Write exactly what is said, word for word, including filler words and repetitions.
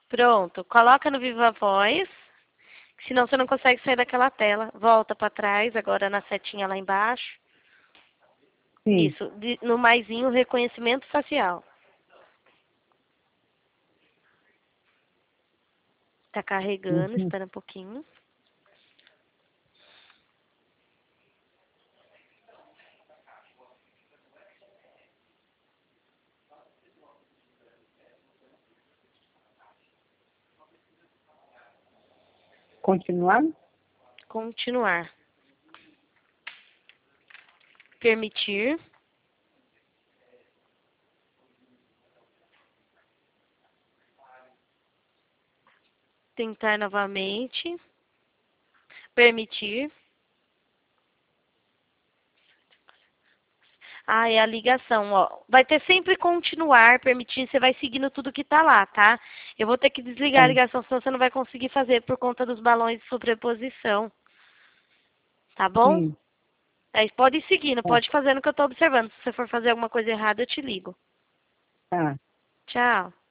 Pronto. Coloca no Viva Voz. Senão você não consegue sair daquela tela. Volta para trás, agora na setinha lá embaixo. Sim. Isso. De, no maisinho, reconhecimento facial. Tá carregando, Uhum. espera um pouquinho. Continuar? Continuar. Permitir. Tentar novamente. Permitir. Ah, é a ligação, ó. Vai ter sempre continuar, permitir, você vai seguindo tudo que tá lá, tá? Eu vou ter que desligar a Tá. ligação, senão você não vai conseguir fazer por conta dos balões de sobreposição. Tá bom? Sim. Aí pode ir seguindo, Tá. pode fazer no que eu tô observando. Se você for fazer alguma coisa errada, eu te ligo. Tá. Tchau.